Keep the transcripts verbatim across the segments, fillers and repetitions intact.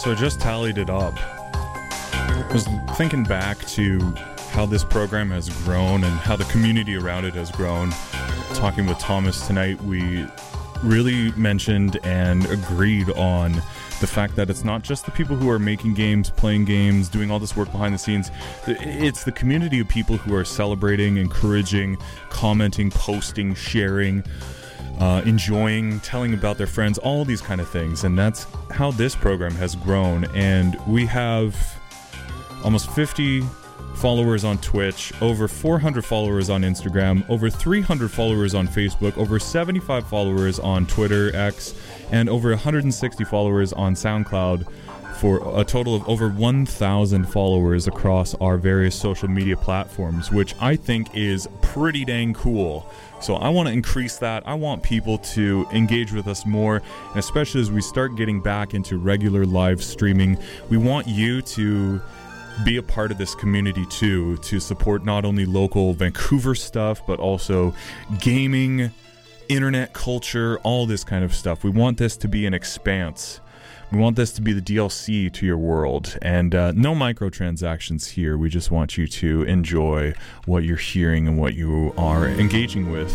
So I just tallied it up. I was thinking back to how this program has grown and how the community around it has grown. Talking with Thomas tonight, we really mentioned and agreed on the fact that it's not just the people who are making games, playing games, doing all this work behind the scenes. It's the community of people who are celebrating, encouraging, commenting, posting, sharing, uh, enjoying, telling about their friends, all these kind of things. And that's how this program has grown. And we have almost fifty followers on Twitch, over four hundred followers on Instagram, over three hundred followers on Facebook, over seventy-five followers on Twitter, X, and over one hundred sixty followers on SoundCloud, for a total of over one thousand followers across our various social media platforms, which I think is pretty dang cool. So I want to increase that. I want people to engage with us more, and especially as we start getting back into regular live streaming, we want you to be a part of this community too, to support not only local Vancouver stuff, but also gaming, internet culture, all this kind of stuff. We want this to be an expanse. We want this to be the D L C to your world. And uh, no microtransactions here. We just want you to enjoy what you're hearing and what you are engaging with.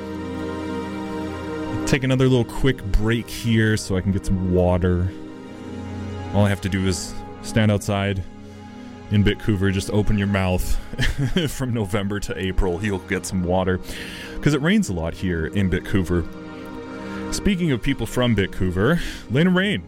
Take another little quick break here so I can get some water. All I have to do is stand outside in Bitcouver, just open your mouth. From November to April, you'll get some water, because it rains a lot here in Bitcouver. Speaking of people from Bitcouver, Lane and Rain.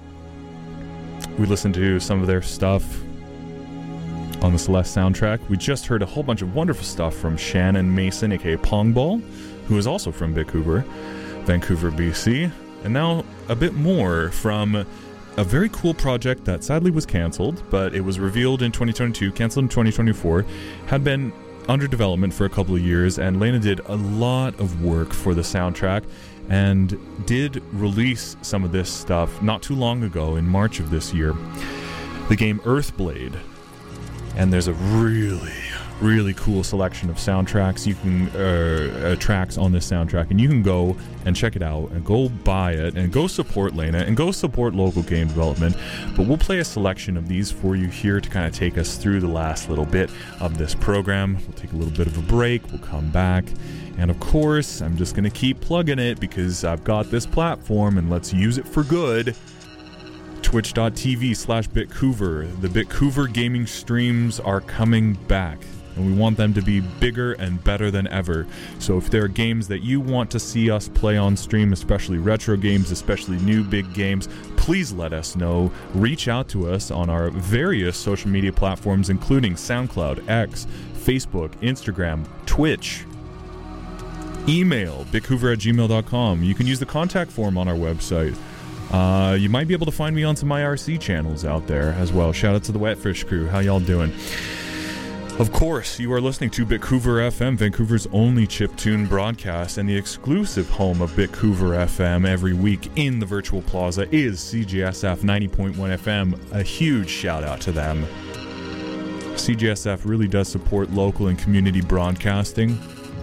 We listened to some of their stuff on the Celeste soundtrack. We just heard a whole bunch of wonderful stuff from Shannon Mason, aka Pongball, who is also from Bitcouver, Vancouver, B C. And now a bit more from a very cool project that sadly was cancelled, but it was revealed in twenty twenty-two, cancelled in twenty twenty-four, had been under development for a couple of years, and Lena did a lot of work for the soundtrack and did release some of this stuff not too long ago, in March of this year. The game Earthblade. And there's a really, really cool selection of soundtracks you can uh, uh, tracks on this soundtrack, and you can go and check it out and go buy it and go support Lena and go support local game development. But we'll play a selection of these for you here to kind of take us through the last little bit of this program. We'll take a little bit of a break, we'll come back, and of course I'm just gonna keep plugging it because I've got this platform and let's use it for good. Twitch.tv slash Bitcouver. The Bitcouver gaming streams are coming back, and we want them to be bigger and better than ever. So if there are games that you want to see us play on stream, especially retro games, especially new big games, please let us know. Reach out to us on our various social media platforms, including SoundCloud, X, Facebook, Instagram, Twitch. Email bitcouver at gmail dot com. You can use the contact form on our website. Uh, you might be able to find me on some I R C channels out there as well. Shout out to the Wetfish crew. How y'all doing? Of course, you are listening to Bitcouver F M, Vancouver's only chiptune broadcast, and the exclusive home of Bitcouver F M every week in the Virtual Plaza is C G S F ninety point one F M. A huge shout out to them. C G S F really does support local and community broadcasting.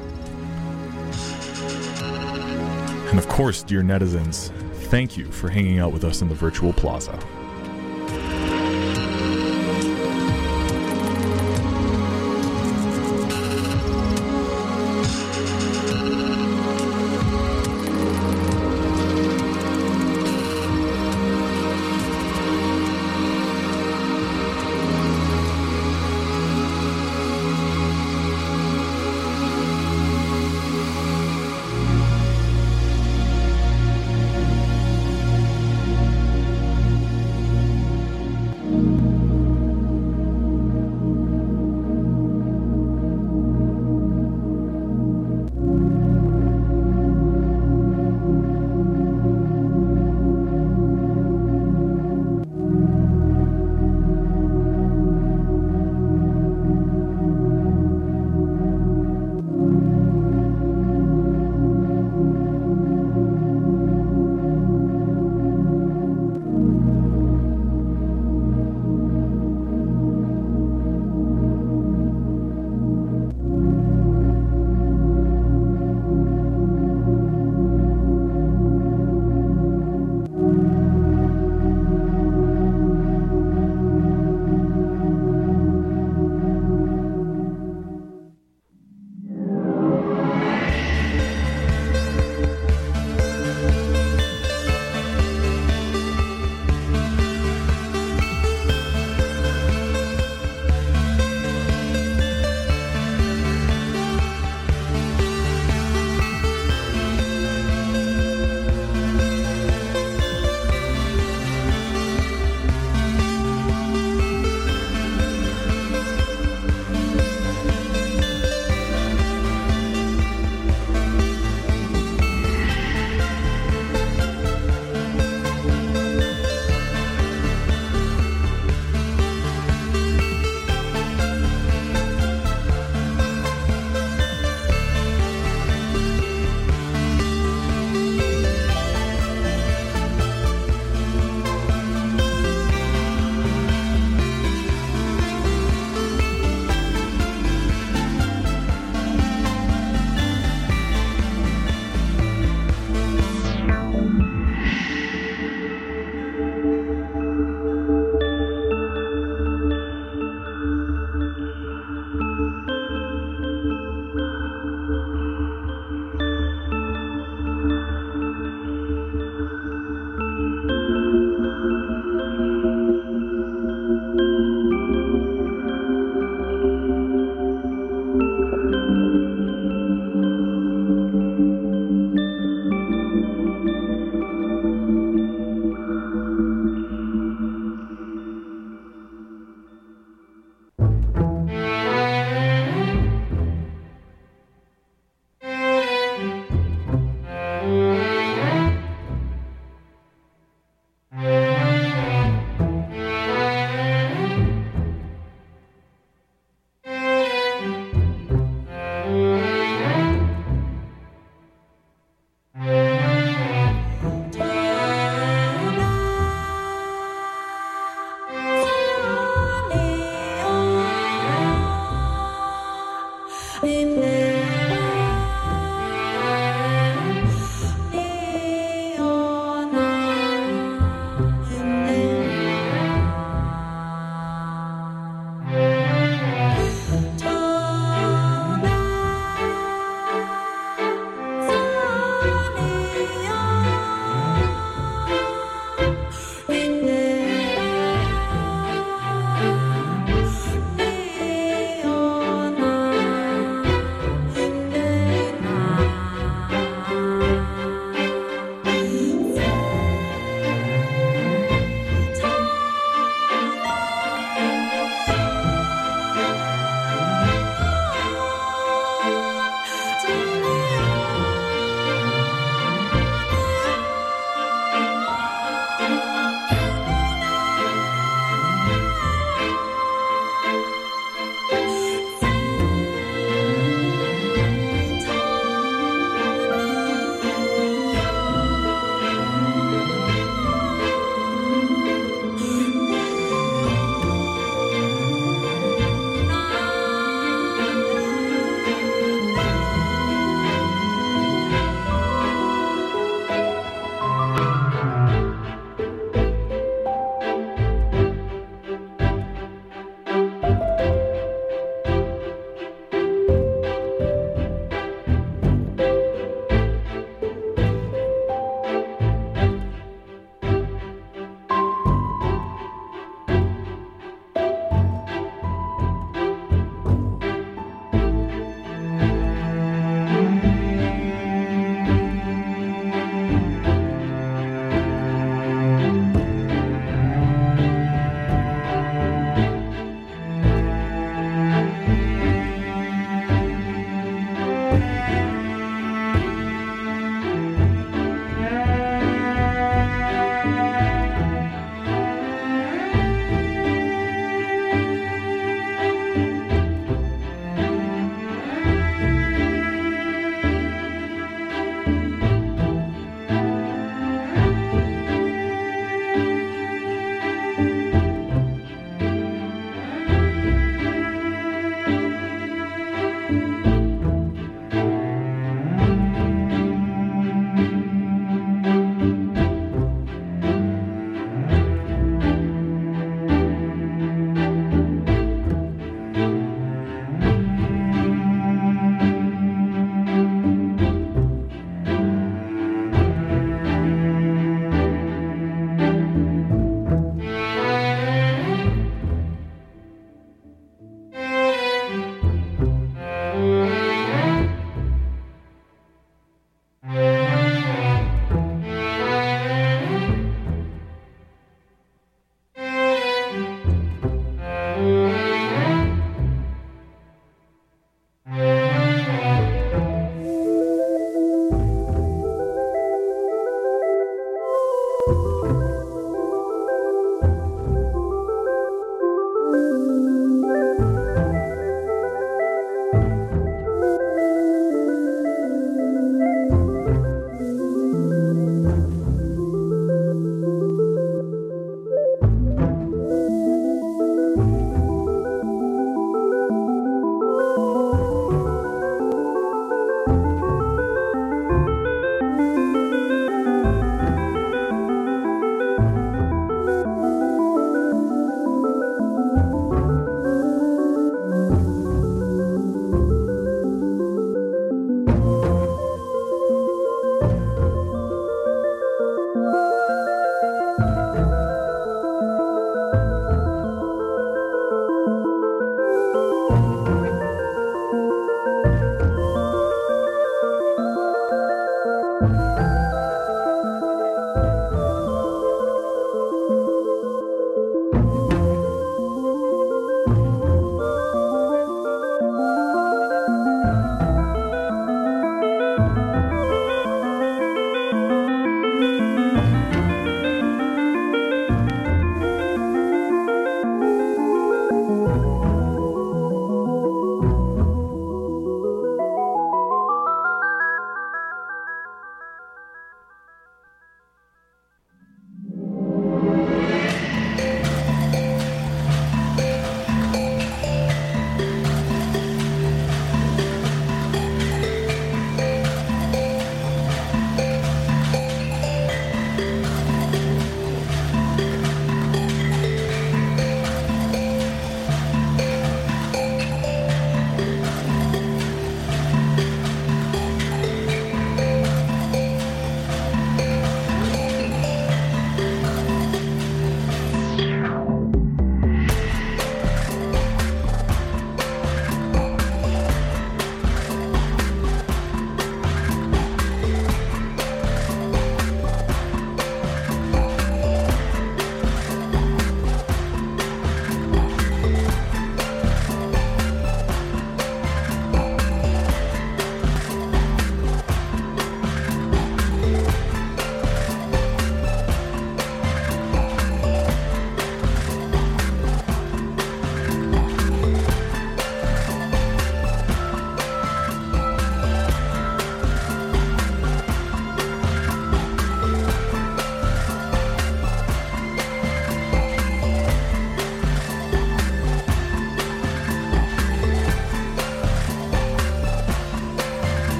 And of course, dear netizens, thank you for hanging out with us in the Virtual Plaza.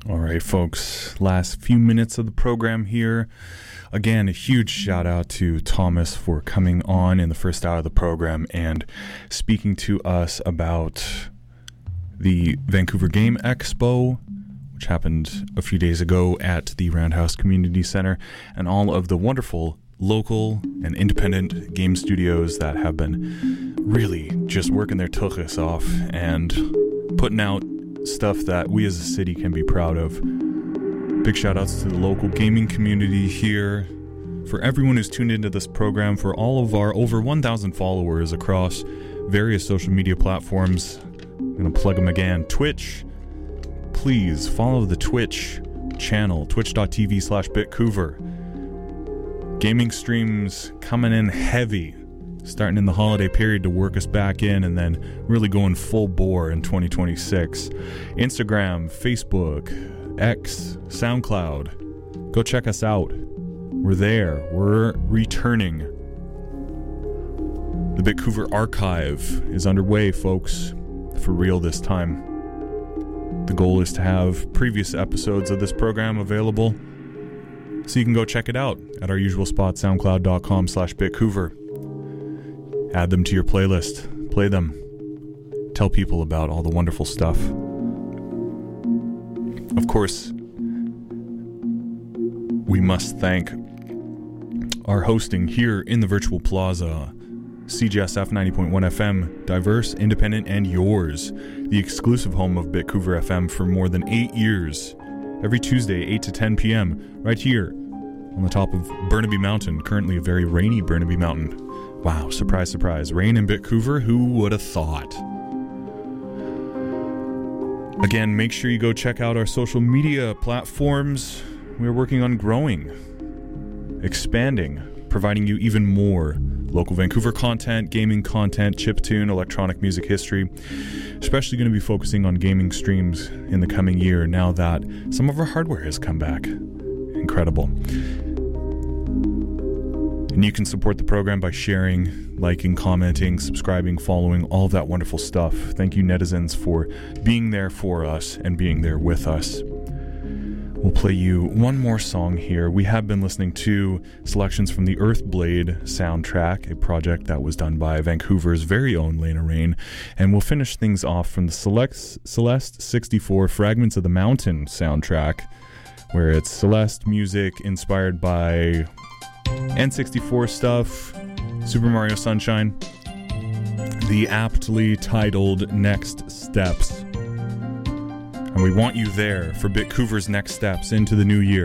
All right, folks, last few minutes of the program here. Again, a huge shout out to Thomas for coming on in the first hour of the program and speaking to us about the Vancouver Game Expo, which happened a few days ago at the Roundhouse Community Center, and all of the wonderful local and independent game studios that have been really just working their tuchus off and putting out stuff that we as a city can be proud of. Big shout outs to the local gaming community here, for everyone who's tuned into this program, for all of our over one thousand followers across various social media platforms. I'm going to plug them again. Twitch, please follow the Twitch channel, twitch.tv slash bitcouver. Gaming streams coming in heavy, starting in the holiday period to work us back in, and then really going full bore in twenty twenty-six. Instagram, Facebook, X, SoundCloud. Go check us out. We're there. We're returning. The Bitcouver Archive is underway, folks. For real this time. The goal is to have previous episodes of this program available, so you can go check it out at our usual spot, soundcloud.com slash bitcouver. Add them to your playlist. Play them. Tell people about all the wonderful stuff. Of course, we must thank our hosting here in the Virtual Plaza, C G S F ninety point one F M, diverse, independent, and yours, the exclusive home of Bitcouver F M for more than eight years. Every Tuesday, eight to ten p.m., right here on the top of Burnaby Mountain, currently a very rainy Burnaby Mountain. Wow, surprise, surprise. Rain in Bitcouver? Who would have thought? Again, make sure you go check out our social media platforms. We're working on growing, expanding, providing you even more local Vancouver content, gaming content, chiptune, electronic music history. Especially going to be focusing on gaming streams in the coming year now that some of our hardware has come back. Incredible. And you can support the program by sharing, liking, commenting, subscribing, following, all of that wonderful stuff. Thank you, netizens, for being there for us and being there with us. We'll play you one more song here. We have been listening to selections from the Earthblade soundtrack, a project that was done by Vancouver's very own Lena Rain. And we'll finish things off from the Celeste, Celeste sixty-four Fragments of the Mountain soundtrack, where it's Celeste music inspired by N sixty-four stuff, Super Mario Sunshine, the aptly titled Next Steps. And we want you there for Bitcouver's next steps into the new year.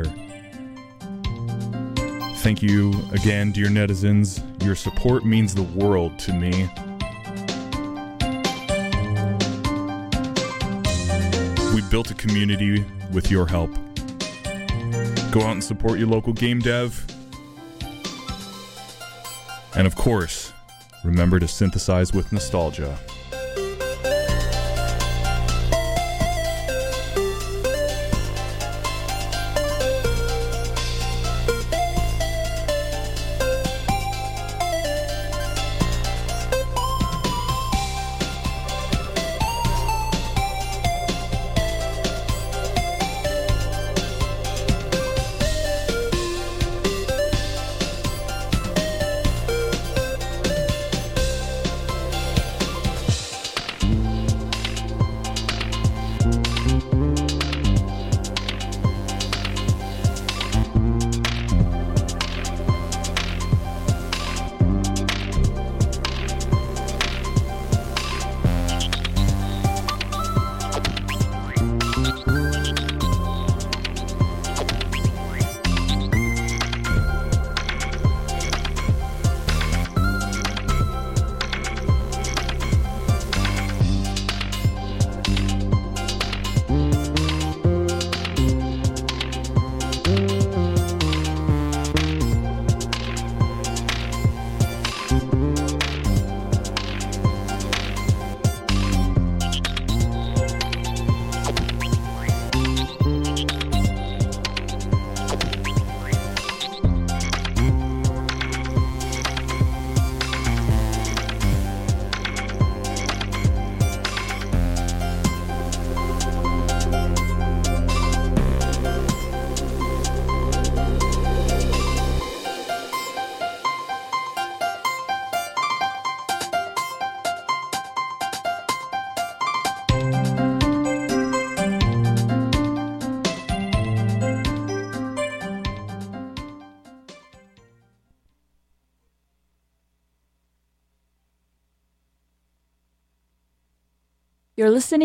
Thank you again, dear netizens. Your support means the world to me. We built a community with your help. Go out and support your local game dev. And of course, remember to synthesize with nostalgia. You're listening